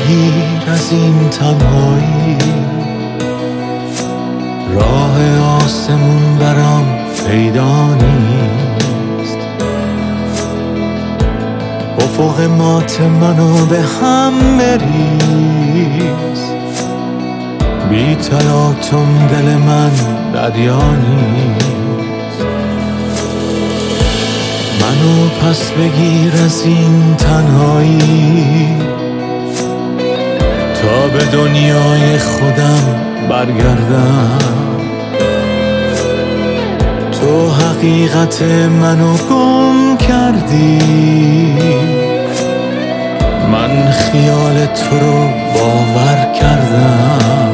بگیر از این تنهایی، راه آسمون برام پیدا نیست. افق مات منو به هم بریز، بی تلاطم دل من دریا نیست. منو پس بگیر از این تنهایی، تا به دنیای خودم برگردم. تو حقیقت منو گم کردی، من خیال تو رو باور کردم.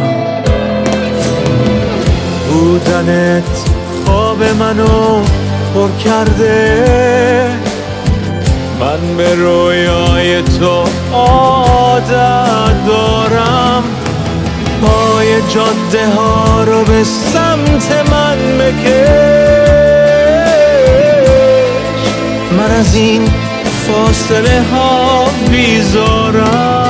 بودنت خواب منو پر کرده، من به رویای تو عادت دارم. پای جاده ها رو به سمت من بکش، من از این فاصله ها بیزارم.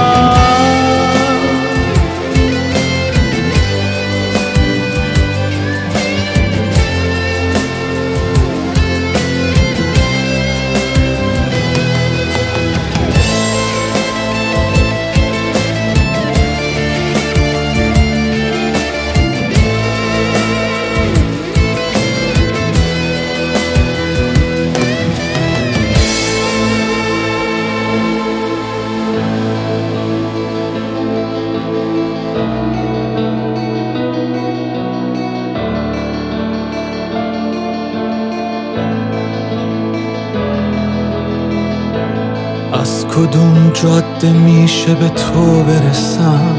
از کدوم جاده میشه به تو برسم،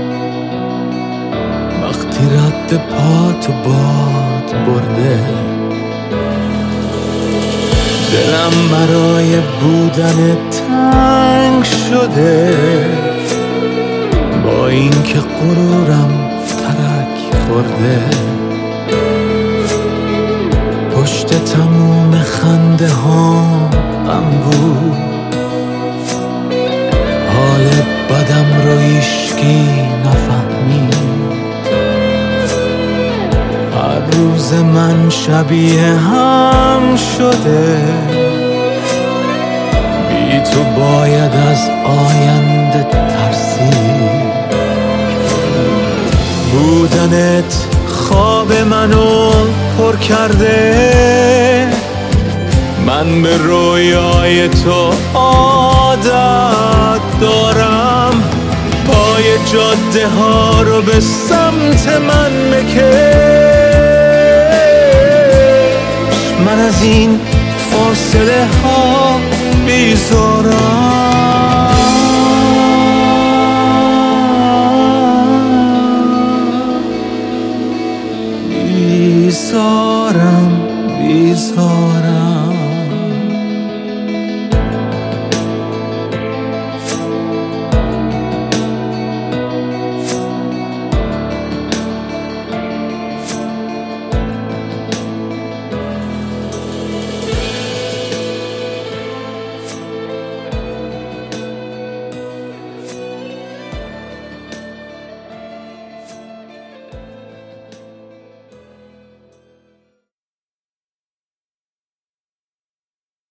وقتی رد پاتو باد برده. دلم برای بودن تنگ شده، با این که غرورم ترک خورده. پشت تموم خنده ها غم بود، حال بدم رو هیچکی نفهمید. هر روز من شبیه هم شده، بی تو باید از آینده ترسید. بودنت خواب منو پر کرده، من به رویای تو عادت دارم. پای جاده ها رو به سمت من بکش، من از این فاصله ها بیزارم.